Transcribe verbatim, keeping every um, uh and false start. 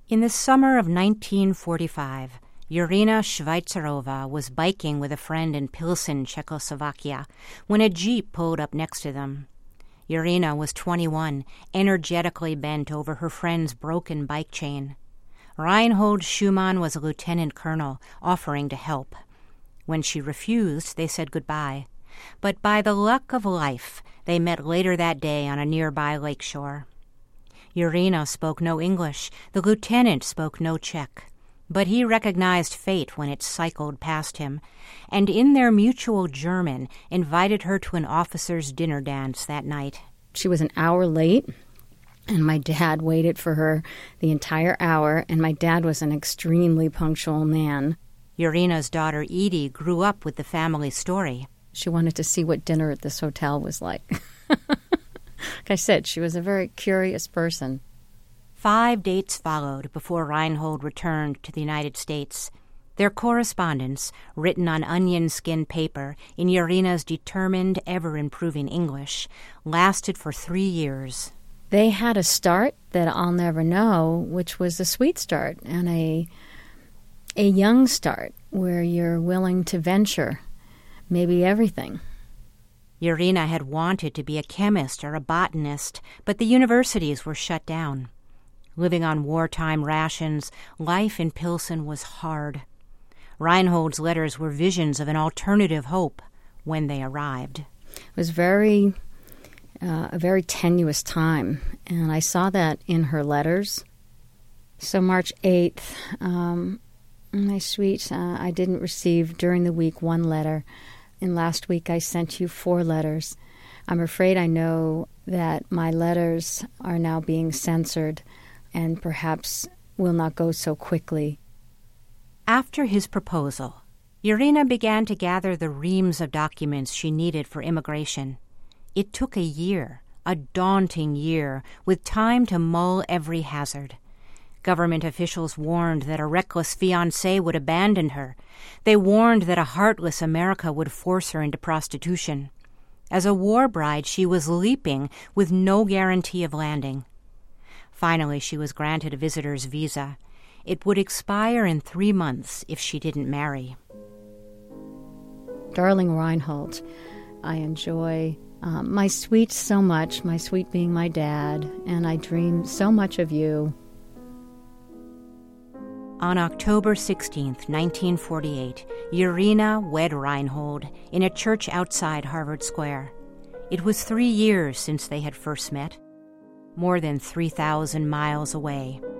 In the summer of nineteen forty-five, Irina Shvaitzarova was biking with a friend in Pilsen, Czechoslovakia, when a jeep pulled up next to them. Irina was twenty-one, energetically bent over her friend's broken bike chain. Reinhold Schumann was a lieutenant colonel, offering to help. When she refused, they said goodbye. But by the luck of life, they met later that day on a nearby lakeshore. Irina spoke no English, the lieutenant spoke no Czech. But he recognized fate when it cycled past him, and in their mutual German invited her to an officer's dinner dance that night. She was an hour late, and my dad waited for her the entire hour, and my dad was an extremely punctual man. Irina's daughter Edie grew up with the family story. She wanted to see what dinner at this hotel was like. Like I said, she was a very curious person. Five dates followed before Reinhold returned to the United States. Their correspondence, written on onion skin paper in Irina's determined, ever-improving English, lasted for three years. They had a start that I'll never know, which was a sweet start and a a young start where you're willing to venture maybe everything. Irina had wanted to be a chemist or a botanist, but the universities were shut down. Living on wartime rations, life in Pilsen was hard. Reinhold's letters were visions of an alternative hope when they arrived. It was very, uh, a very tenuous time, and I saw that in her letters. So March eighth, um, my sweet, uh, I didn't receive during the week one letter. And last week I sent you four letters. I'm afraid I know that my letters are now being censored and perhaps will not go so quickly. After his proposal, Irina began to gather the reams of documents she needed for immigration. It took a year, a daunting year, with time to mull every hazard. Government officials warned that a reckless fiancé would abandon her. They warned that a heartless America would force her into prostitution. As a war bride, she was leaping with no guarantee of landing. Finally, she was granted a visitor's visa. It would expire in three months if she didn't marry. Darling Reinhold, I enjoy um, my sweet so much, my sweet being my dad, and I dream so much of you. On October sixteenth, nineteen forty-eight, Irina wed Reinhold in a church outside Harvard Square. It was three years since they had first met, more than three thousand miles away.